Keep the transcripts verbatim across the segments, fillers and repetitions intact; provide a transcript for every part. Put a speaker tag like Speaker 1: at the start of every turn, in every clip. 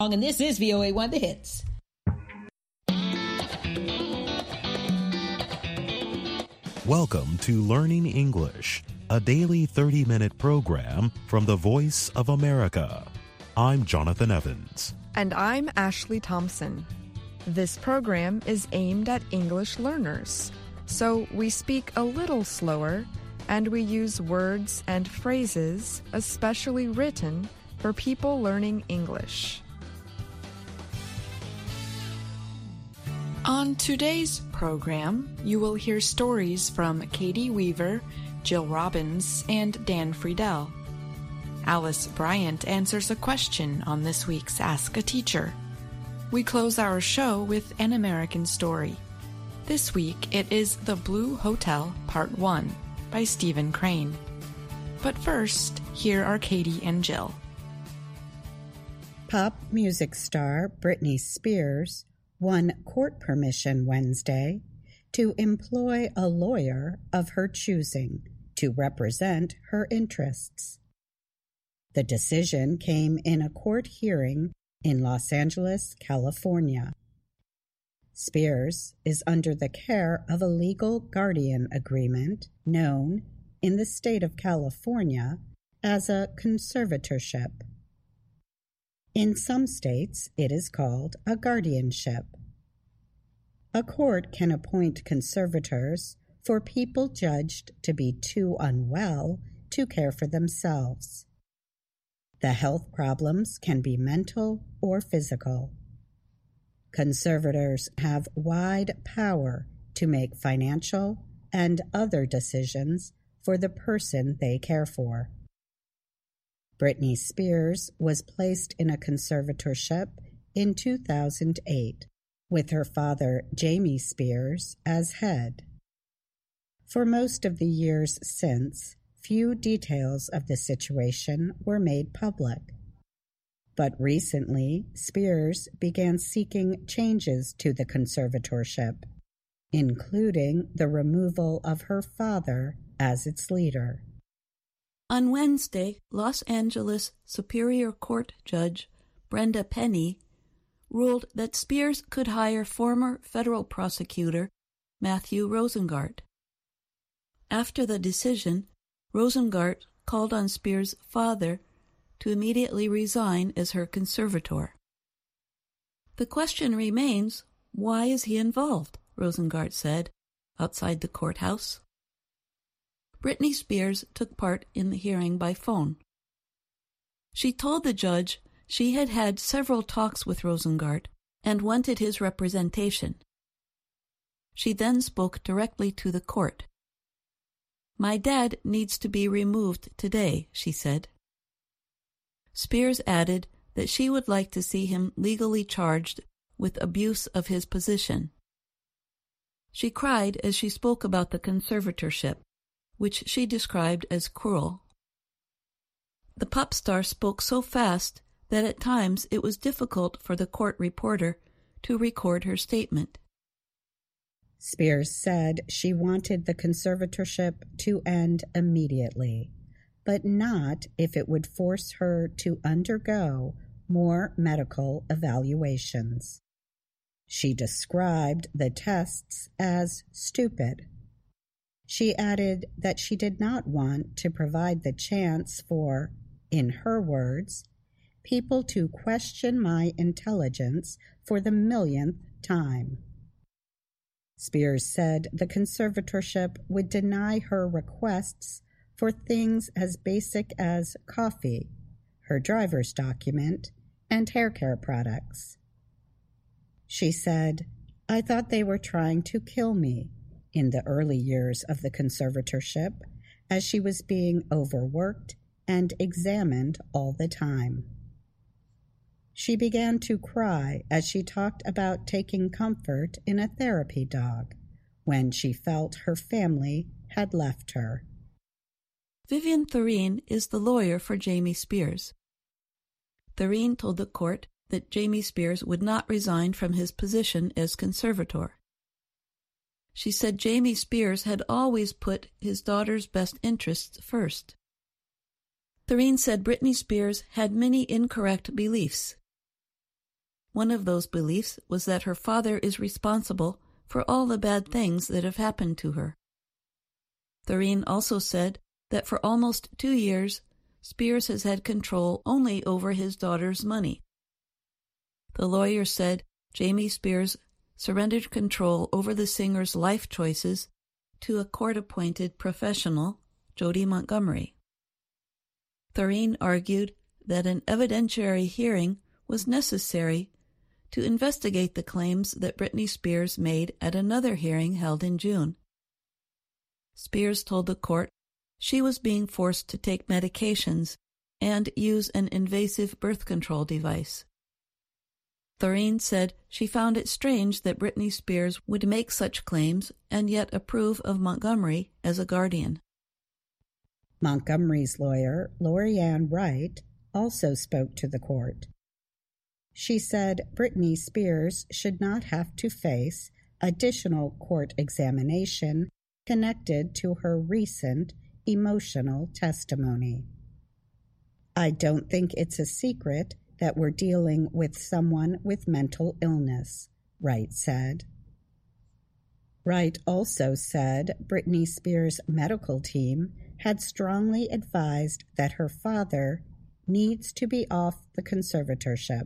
Speaker 1: And this is V O A One The Hits.
Speaker 2: Welcome to Learning English, a daily thirty-minute program from the Voice of America. I'm Jonathan Evans.
Speaker 3: And I'm Ashley Thompson. This program is aimed at English learners, so we speak a little slower and we use words and phrases especially written for people learning English. On today's program, you will hear stories from Katie Weaver, Jill Robbins, and Dan Friedel. Alice Bryant answers a question on this week's Ask a Teacher. We close our show with An American Story. This week, it is The Blue Hotel, Part one by Stephen Crane. But first, here are Katie and Jill.
Speaker 4: Pop music star Britney Spears won court permission Wednesday to employ a lawyer of her choosing to represent her interests. The decision came in a court hearing in Los Angeles, California. Spears is under the care of a legal guardian agreement known in the state of California as a conservatorship. In some states, it is called a guardianship. A court can appoint conservators for people judged to be too unwell to care for themselves. The health problems can be mental or physical. Conservators have wide power to make financial and other decisions for the person they care for. Britney Spears was placed in a conservatorship in two thousand eight, with her father, Jamie Spears, as head. For most of the years since, few details of the situation were made public. But recently, Spears began seeking changes to the conservatorship, including the removal of her father as its leader.
Speaker 5: On Wednesday, Los Angeles Superior Court Judge Brenda Penny ruled that Spears could hire former federal prosecutor Matthew Rosengart. After the decision, Rosengart called on Spears' father to immediately resign as her conservator. The question remains, why is he involved? Rosengart said, outside the courthouse. Britney Spears took part in the hearing by phone. She told the judge she had had several talks with Rosengart and wanted his representation. She then spoke directly to the court. "My dad needs to be removed today," she said. Spears added that she would like to see him legally charged with abuse of his position. She cried as she spoke about the conservatorship, which she described as cruel. The pop star spoke so fast that at times it was difficult for the court reporter to record her statement.
Speaker 4: Spears said she wanted the conservatorship to end immediately, but not if it would force her to undergo more medical evaluations. She described the tests as stupid. She added that she did not want to provide the chance for, in her words, people to question my intelligence for the millionth time. Spears said the conservatorship would deny her requests for things as basic as coffee, her driver's document, and hair care products. She said, "I thought they were trying to kill me in the early years of the conservatorship, as she was being overworked and examined all the time." She began to cry as she talked about taking comfort in a therapy dog when she felt her family had left her.
Speaker 5: Vivian Thurene is the lawyer for Jamie Spears. Thurene told the court that Jamie Spears would not resign from his position as conservator. She said Jamie Spears had always put his daughter's best interests first. Thurene said Britney Spears had many incorrect beliefs. One of those beliefs was that her father is responsible for all the bad things that have happened to her. Thurene also said that for almost two years, Spears has had control only over his daughter's money. The lawyer said Jamie Spears surrendered control over the singer's life choices to a court-appointed professional, Jody Montgomery. Thurene argued that an evidentiary hearing was necessary to investigate the claims that Britney Spears made at another hearing held in June. Spears told the court she was being forced to take medications and use an invasive birth control device. Thurene said she found it strange that Britney Spears would make such claims and yet approve of Montgomery as a guardian.
Speaker 4: Montgomery's lawyer, Lorianne Wright, also spoke to the court. She said Britney Spears should not have to face additional court examination connected to her recent emotional testimony. I don't think it's a secret that we're dealing with someone with mental illness, Wright said. Wright also said Britney Spears' medical team had strongly advised that her father needs to be off the conservatorship.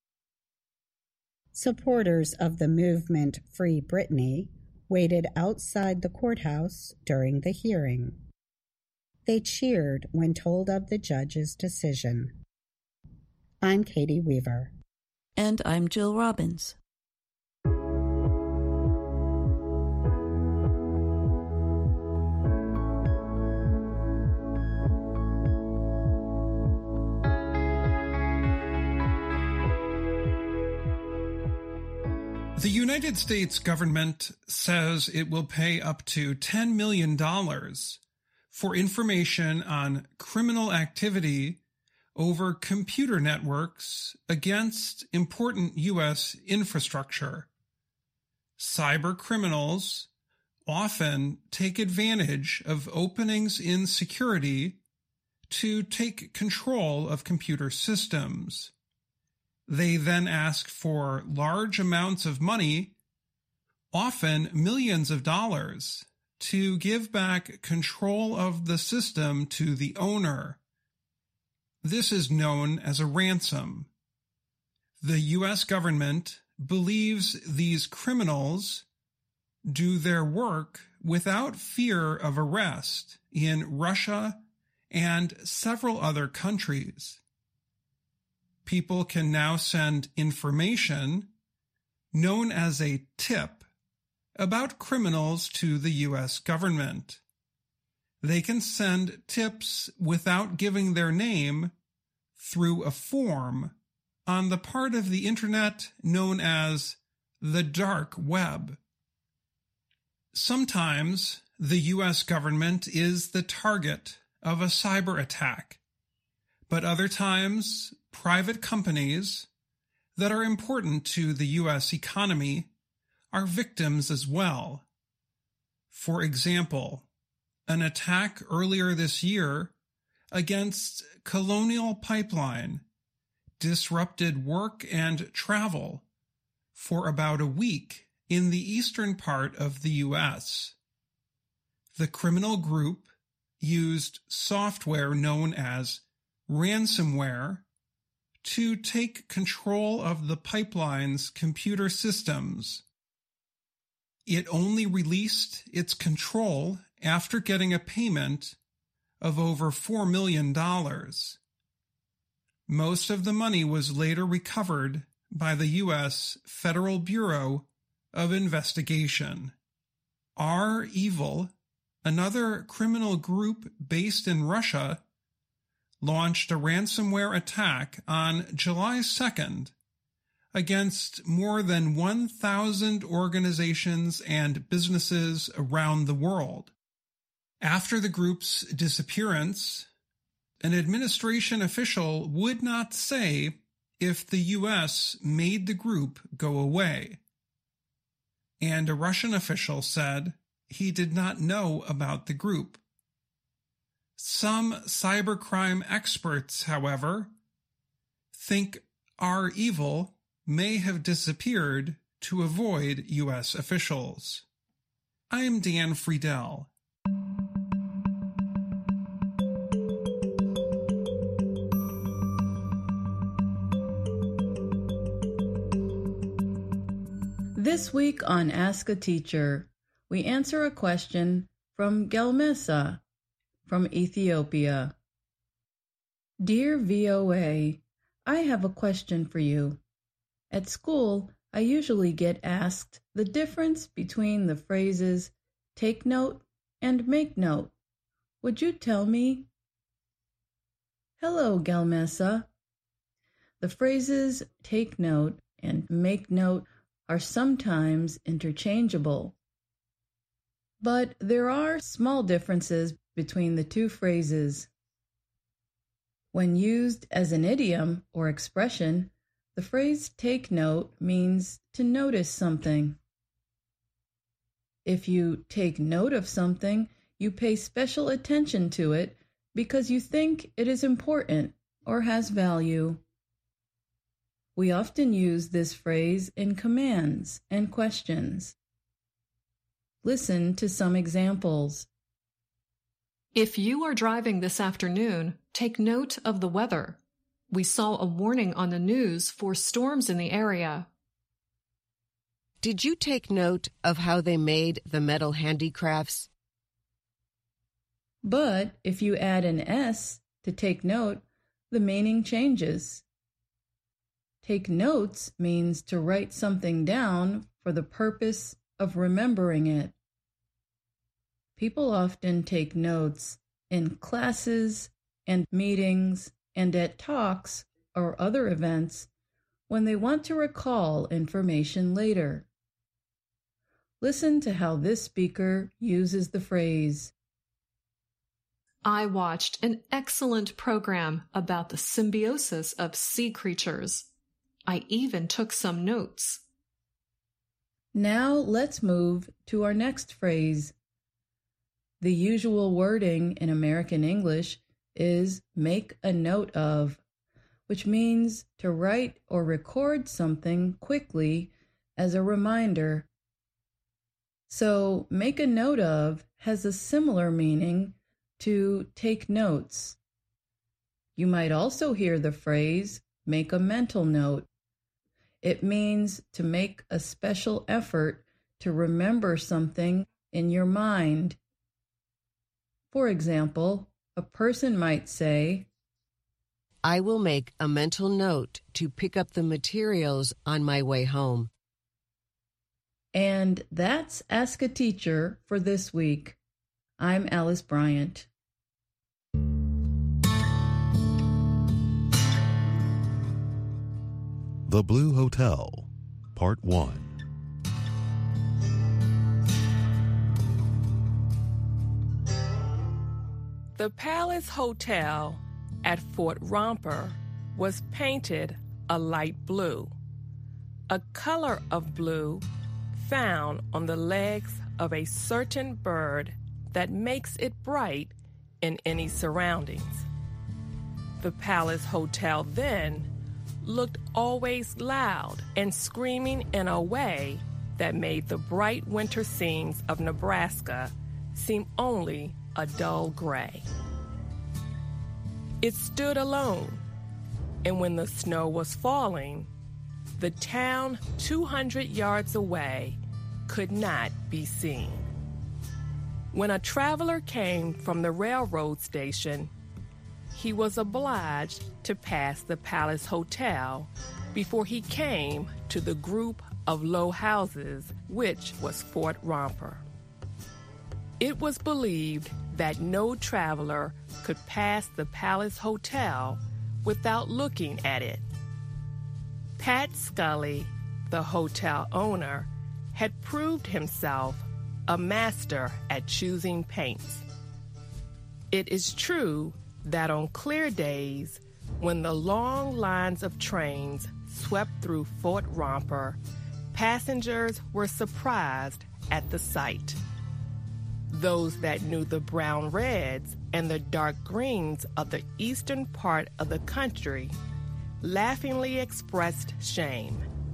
Speaker 4: Supporters of the movement Free Britney waited outside the courthouse during the hearing. They cheered when told of the judge's decision. I'm Katie Weaver.
Speaker 5: And I'm Jill Robbins.
Speaker 6: The United States government says it will pay up to ten million dollars for information on criminal activity over computer networks against important U S infrastructure. Cyber criminals often take advantage of openings in security to take control of computer systems. They then ask for large amounts of money, often millions of dollars, to give back control of the system to the owner. This is known as a ransom. The U S government believes these criminals do their work without fear of arrest in Russia and several other countries. People can now send information, known as a tip, about criminals to the U S government. They can send tips without giving their name through a form on the part of the internet known as the dark web. Sometimes the U S government is the target of a cyber attack, but other times private companies that are important to the U S economy are victims as well. For example, an attack earlier this year against Colonial Pipeline disrupted work and travel for about a week in the eastern part of the U S. The criminal group used software known as ransomware to take control of the pipeline's computer systems. It only released its control after getting a payment of over four million dollars. Most of the money was later recovered by the U S Federal Bureau of Investigation. REvil, another criminal group based in Russia, launched a ransomware attack on July second against more than one thousand organizations and businesses around the world. After the group's disappearance, an administration official would not say if the U S made the group go away. And a Russian official said he did not know about the group. Some cybercrime experts, however, think REvil may have disappeared to avoid U S officials. I'm Dan Friedel.
Speaker 5: This week on Ask a Teacher, we answer a question from Gelmesa from Ethiopia. Dear V O A, I have a question for you. At school, I usually get asked the difference between the phrases take note and make note. Would you tell me? Hello, Gelmesa. The phrases take note and make note are sometimes interchangeable. But there are small differences between the two phrases. When used as an idiom or expression, the phrase take note means to notice something. If you take note of something, you pay special attention to it because you think it is important or has value. We often use this phrase in commands and questions. Listen to some examples.
Speaker 7: If you are driving this afternoon, take note of the weather. We saw a warning on the news for storms in the area.
Speaker 8: Did you take note of how they made the metal handicrafts?
Speaker 5: But if you add an S to take note, the meaning changes. Take notes means to write something down for the purpose of remembering it. People often take notes in classes and meetings and at talks or other events when they want to recall information later. Listen to how this speaker uses the phrase.
Speaker 7: I watched an excellent program about the symbiosis of sea creatures. I even took some notes.
Speaker 5: Now let's move to our next phrase. The usual wording in American English is make a note of, which means to write or record something quickly as a reminder. So make a note of has a similar meaning to take notes. You might also hear the phrase make a mental note. It means to make a special effort to remember something in your mind. For example, a person might say,
Speaker 8: I will make a mental note to pick up the materials on my way home.
Speaker 5: And that's Ask a Teacher for this week. I'm Alice Bryant.
Speaker 2: The Blue Hotel, Part one.
Speaker 9: The Palace Hotel at Fort Romper was painted a light blue, a color of blue found on the legs of a certain bird that makes it bright in any surroundings. The Palace Hotel then looked always loud and screaming in a way that made the bright winter scenes of Nebraska seem only a dull gray. It stood alone, and when the snow was falling, the town two hundred yards away could not be seen. When a traveler came from the railroad station, he was obliged to pass the Palace Hotel before he came to the group of low houses, which was Fort Romper. It was believed that no traveler could pass the Palace Hotel without looking at it. Pat Scully, the hotel owner, had proved himself a master at choosing paints. It is true that on clear days, when the long lines of trains swept through Fort Romper, passengers were surprised at the sight. Those that knew the brown reds and the dark greens of the eastern part of the country laughingly expressed shame.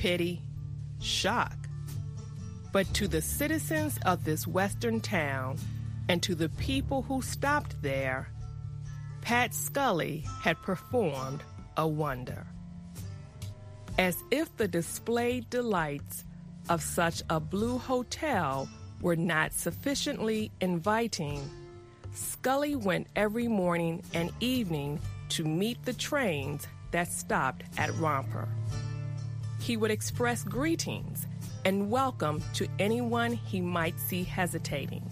Speaker 9: pity, shock. But to the citizens of this western town and to the people who stopped there, Pat Scully had performed a wonder. As if the displayed delights of such a blue hotel were not sufficiently inviting, Scully went every morning and evening to meet the trains that stopped at Romper. He would express greetings and welcome to anyone he might see hesitating.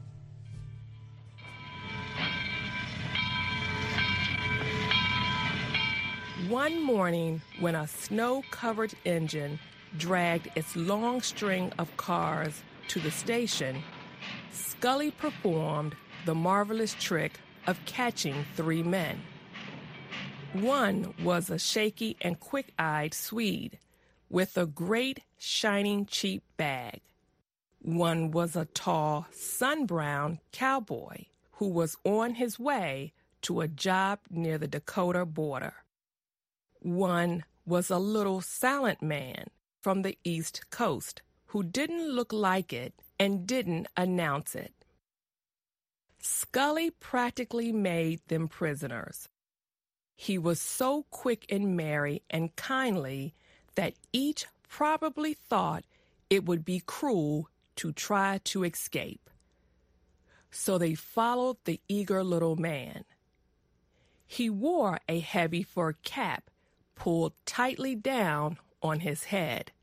Speaker 9: One morning, when a snow-covered engine dragged its long string of cars to the station, Scully performed the marvelous trick of catching three men. One was a shaky and quick-eyed Swede with a great, shining, cheap bag. One was a tall, sun-browned cowboy who was on his way to a job near the Dakota border. One was a little silent man from the East Coast who didn't look like it and didn't announce it. Scully practically made them prisoners. He was so quick and merry and kindly that each probably thought it would be cruel to try to escape. So they followed the eager little man. He wore a heavy fur cap pulled tightly down on his head.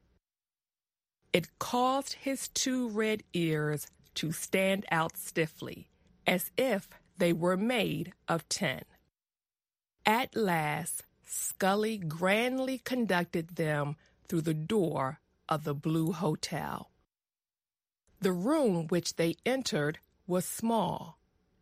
Speaker 9: It caused his two red ears to stand out stiffly, as if they were made of tin. At last, Scully grandly conducted them through the door of the Blue Hotel. The room which they entered was small.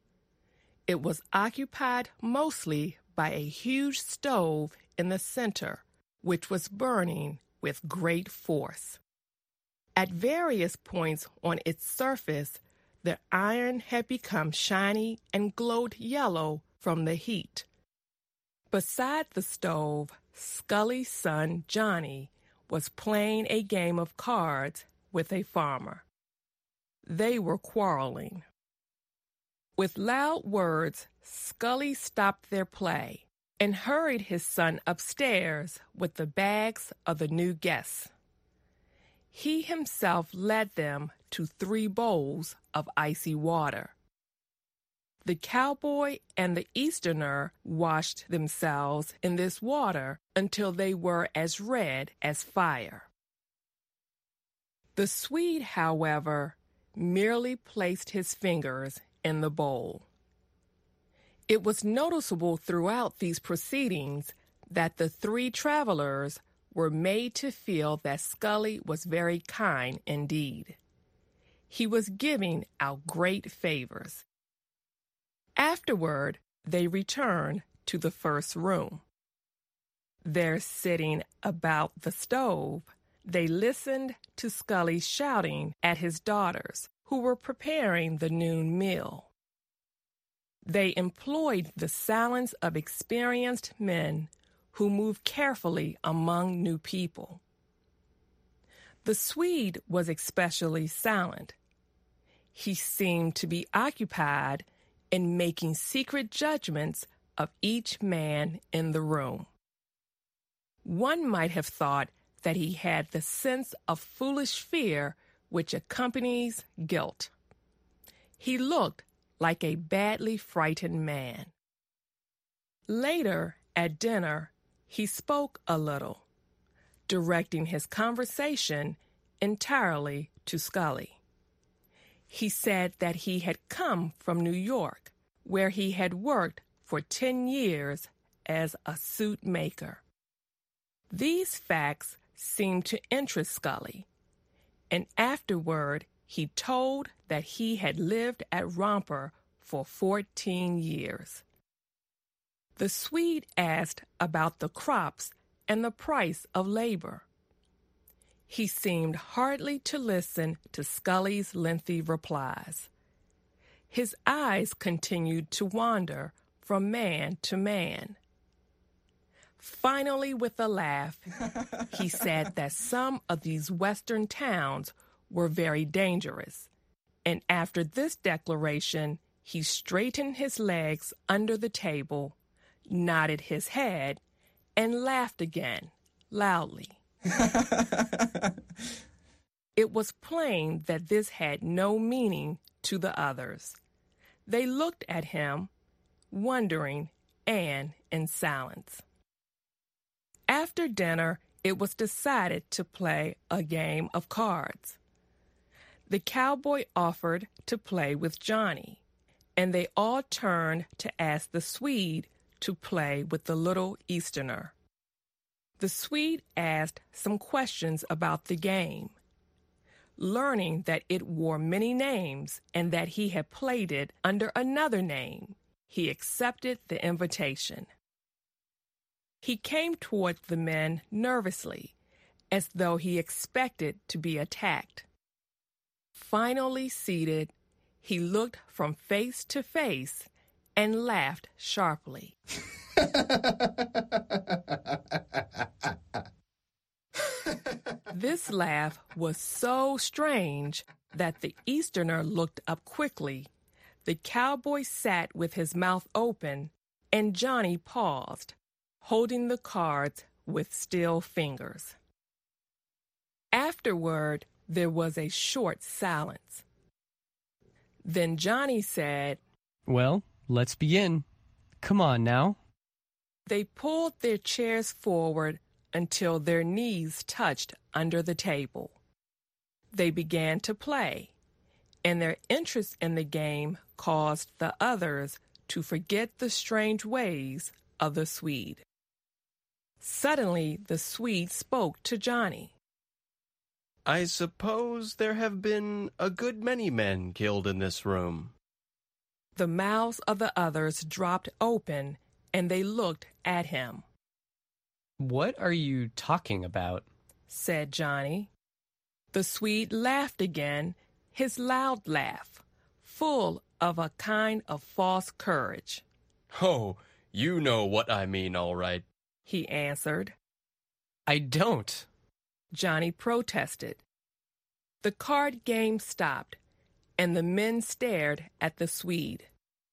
Speaker 9: It was occupied mostly by a huge stove in the center, which was burning with great force. At various points on its surface, the iron had become shiny and glowed yellow from the heat. Beside the stove, Scully's son, Johnny, was playing a game of cards with a farmer. They were quarreling. With loud words, Scully stopped their play and hurried his son upstairs with the bags of the new guests. He himself led them to three bowls of icy water. The cowboy and the Easterner washed themselves in this water until they were as red as fire. The Swede, however, merely placed his fingers in the bowl. It was noticeable throughout these proceedings that the three travelers were made to feel that Scully was very kind indeed. He was giving out great favors. Afterward, they returned to the first room. There, sitting about the stove, they listened to Scully shouting at his daughters, who were preparing the noon meal. They employed the silence of experienced men who move carefully among new people. The Swede was especially silent. He seemed to be occupied in making secret judgments of each man in the room. One might have thought that he had the sense of foolish fear which accompanies guilt. He looked like a badly frightened man. Later, at dinner, he spoke a little, directing his conversation entirely to Scully. He said that he had come from New York, where he had worked for ten years as a suit maker. These facts seemed to interest Scully, and afterward he told that he had lived at Romper for fourteen years. The Swede asked about the crops and the price of labor. He seemed hardly to listen to Scully's lengthy replies. His eyes continued to wander from man to man. Finally, with a laugh, he said that some of these western towns were very dangerous. And after this declaration, he straightened his legs under the table, nodded his head, and laughed again, loudly. It was plain that this had no meaning to the others. They looked at him, wondering and in silence. After dinner, it was decided to play a game of cards. The cowboy offered to play with Johnny, and they all turned to ask the Swede to play with the little Easterner. The Swede asked some questions about the game. Learning that it wore many names and that he had played it under another name, he accepted the invitation. He came toward the men nervously, as though he expected to be attacked. Finally seated, he looked from face to face and laughed sharply. This laugh was so strange that the Easterner looked up quickly. The cowboy sat with his mouth open, and Johnny paused, holding the cards with still fingers. Afterward, there was a short silence. Then Johnny said,
Speaker 10: "Well, let's begin. Come on now."
Speaker 9: They pulled their chairs forward until their knees touched under the table. They began to play, and their interest in the game caused the others to forget the strange ways of the Swede. Suddenly, the Swede spoke to Johnny.
Speaker 11: "I suppose there have been a good many men killed in this room."
Speaker 9: The mouths of the others dropped open, and they looked at him.
Speaker 10: "What are you talking about?"
Speaker 9: said Johnny. The Swede laughed again, his loud laugh, full of a kind of false courage.
Speaker 11: "Oh, you know what I mean, all right,"
Speaker 9: he answered.
Speaker 10: "I don't,"
Speaker 9: Johnny protested. The card game stopped, and the men stared at the Swede.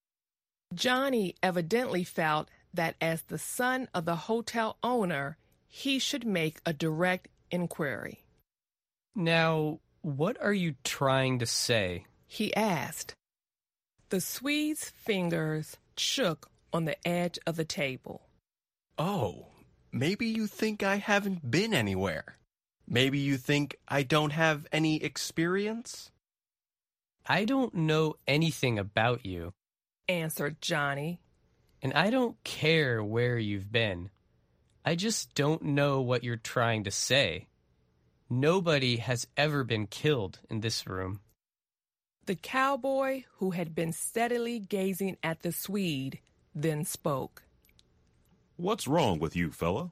Speaker 9: Johnny evidently felt that as the son of the hotel owner, he should make a direct inquiry.
Speaker 10: "Now, what are you trying to say?"
Speaker 9: he asked. The Swede's fingers shook on the edge of the table.
Speaker 11: "Oh, maybe you think I haven't been anywhere. Maybe you think I don't have any experience?"
Speaker 10: "I don't know anything about you,"
Speaker 9: answered Johnny.
Speaker 10: "And I don't care where you've been. I just don't know what you're trying to say. Nobody has ever been killed in this room."
Speaker 9: The cowboy, who had been steadily gazing at the Swede, then spoke.
Speaker 12: "What's wrong with you, fella?"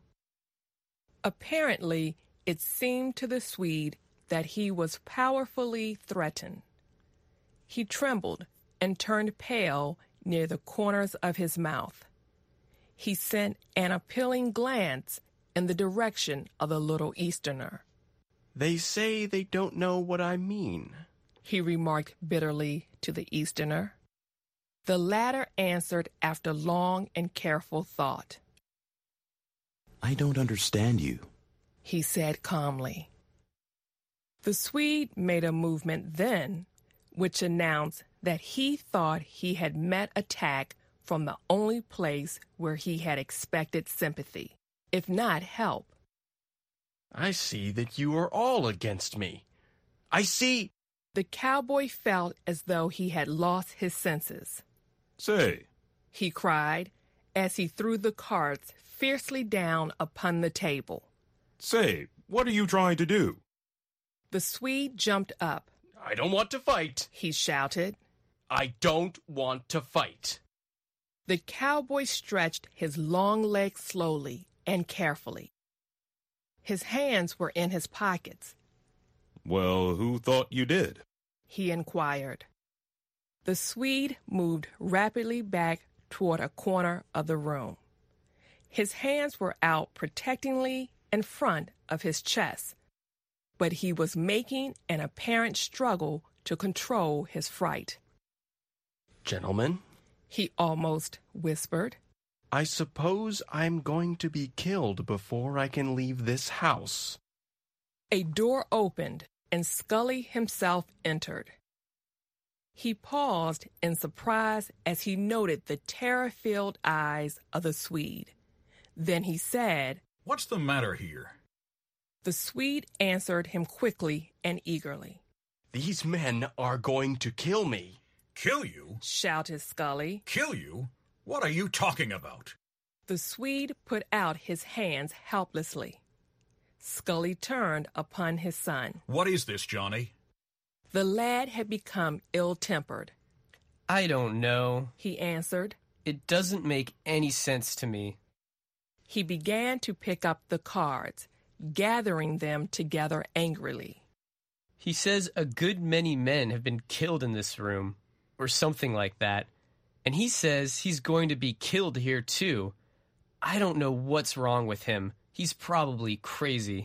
Speaker 9: Apparently, it seemed to the Swede that he was powerfully threatened. He trembled and turned pale near the corners of his mouth. He sent an appealing glance in the direction of the little Easterner.
Speaker 11: "They say they don't know what I mean,"
Speaker 9: he remarked bitterly to the Easterner. The latter answered after long and careful thought.
Speaker 12: "I don't understand you,"
Speaker 9: he said calmly. The Swede made a movement then, which announced that he thought he had met attack from the only place where he had expected sympathy, if not help.
Speaker 11: "I see that you are all against me. I see—"
Speaker 9: The cowboy felt as though he had lost his senses.
Speaker 12: "Say,"
Speaker 9: he cried, as he threw the cards fiercely down upon the table.
Speaker 12: "Say, what are you trying to do?"
Speaker 9: The Swede jumped up.
Speaker 11: "I don't want to fight,"
Speaker 9: he shouted.
Speaker 11: "I don't want to fight."
Speaker 9: The cowboy stretched his long legs slowly and carefully. His hands were in his pockets.
Speaker 12: "Well, who thought you did?"
Speaker 9: he inquired. The Swede moved rapidly back toward a corner of the room. His hands were out protectingly in front of his chest, but he was making an apparent struggle to control his fright.
Speaker 11: Gentlemen,
Speaker 9: he almost whispered,
Speaker 11: I suppose I'm going to be killed before I can leave this house.
Speaker 9: A door opened and Scully himself entered. He paused in surprise as he noted the terror-filled eyes of the Swede. Then he said,
Speaker 13: What's the matter here?
Speaker 9: The Swede answered him quickly and eagerly.
Speaker 11: These men are going to kill me.
Speaker 13: Kill you?
Speaker 9: Shouted Scully.
Speaker 13: Kill you? What are you talking about?
Speaker 9: The Swede put out his hands helplessly. Scully turned upon his son.
Speaker 13: What is this, Johnny?
Speaker 9: The lad had become ill-tempered.
Speaker 10: I don't know,
Speaker 9: he answered.
Speaker 10: It doesn't make any sense to me.
Speaker 9: He began to pick up the cards, gathering them together angrily.
Speaker 10: He says a good many men have been killed in this room, or something like that, and he says he's going to be killed here too. I don't know what's wrong with him. He's probably crazy.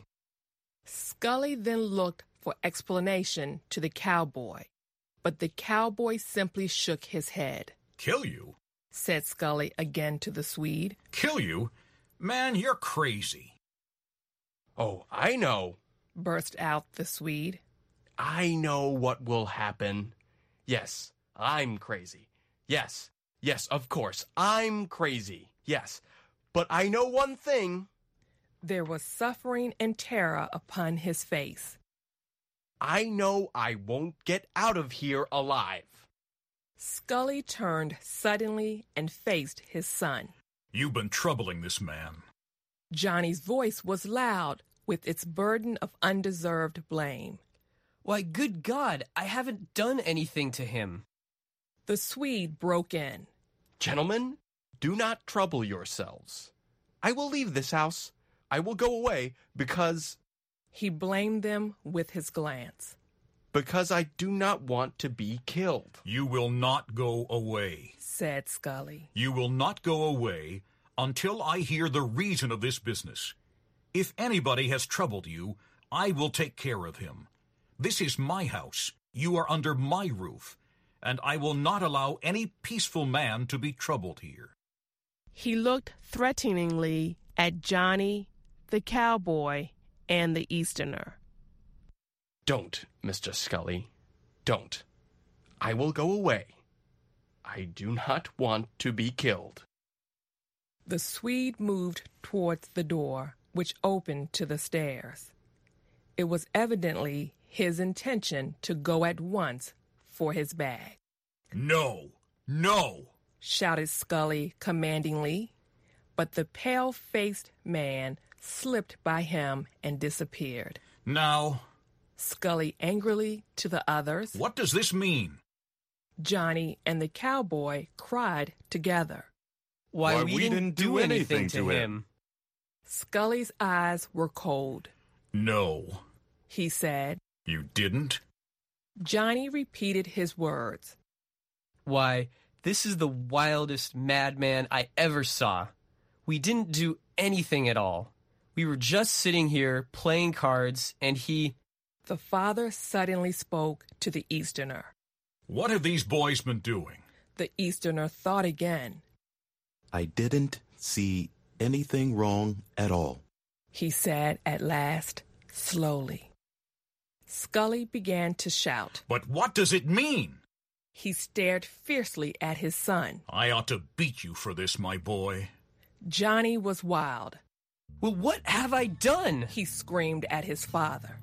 Speaker 9: Scully then looked for explanation to the cowboy, but the cowboy simply shook his head.
Speaker 13: Kill you?
Speaker 9: Said Scully again to the Swede.
Speaker 13: Kill you? Man, you're crazy.
Speaker 11: Oh, I know,
Speaker 9: burst out the Swede.
Speaker 11: I know what will happen. Yes, I'm crazy. Yes, yes, of course, I'm crazy. Yes, but I know one thing.
Speaker 9: There was suffering and terror upon his face.
Speaker 11: I know I won't get out of here alive.
Speaker 9: Scully turned suddenly and faced his son.
Speaker 13: You've been troubling this man.
Speaker 9: Johnny's voice was loud with its burden of undeserved blame.
Speaker 10: Why, good God, I haven't done anything to him.
Speaker 9: The Swede broke in.
Speaker 11: Gentlemen, do not trouble yourselves. I will leave this house. I will go away because...
Speaker 9: He blamed them with his glance.
Speaker 11: Because I do not want to be killed.
Speaker 13: You will not go away,
Speaker 9: said Scully.
Speaker 13: You will not go away until I hear the reason of this business. If anybody has troubled you, I will take care of him. This is my house. You are under my roof, and I will not allow any peaceful man to be troubled here.
Speaker 9: He looked threateningly at Johnny, the cowboy, and the Easterner.
Speaker 11: Don't, Mister Scully. Don't. I will go away. I do not want to be killed.
Speaker 9: The Swede moved towards the door, which opened to the stairs. It was evidently his intention to go at once for his bag.
Speaker 13: No, no,
Speaker 9: shouted Scully commandingly, but the pale-faced man slipped by him and disappeared.
Speaker 13: Now,
Speaker 9: Scully angrily to the others.
Speaker 13: What does this mean?
Speaker 9: Johnny and the cowboy cried together.
Speaker 10: Why,
Speaker 12: Why
Speaker 10: we,
Speaker 12: we
Speaker 10: didn't,
Speaker 12: didn't
Speaker 10: do,
Speaker 12: do
Speaker 10: anything,
Speaker 12: anything
Speaker 10: to
Speaker 12: to
Speaker 10: him.
Speaker 12: him.
Speaker 9: Scully's eyes were cold.
Speaker 13: No,
Speaker 9: he said.
Speaker 13: You didn't?
Speaker 9: Johnny repeated his words.
Speaker 10: Why, this is the wildest madman I ever saw. We didn't do anything at all. We were just sitting here playing cards, and he...
Speaker 9: The father suddenly spoke to the Easterner.
Speaker 13: What have these boys been doing?
Speaker 9: The Easterner thought again.
Speaker 12: I didn't see anything wrong at all,
Speaker 9: he said at last, slowly. Scully began to shout.
Speaker 13: But what does it mean?
Speaker 9: He stared fiercely at his son.
Speaker 13: I ought to beat you for this, my boy.
Speaker 9: Johnny was wild.
Speaker 10: Well, what have I done?
Speaker 9: He screamed at his father.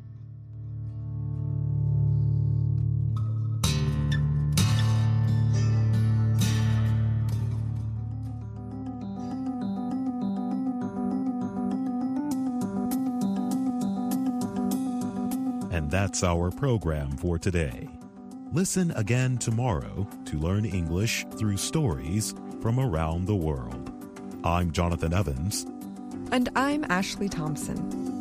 Speaker 2: And that's our program for today. Listen again tomorrow to learn English through stories from around the world. I'm Jonathan Evans.
Speaker 3: And I'm Ashley Thompson.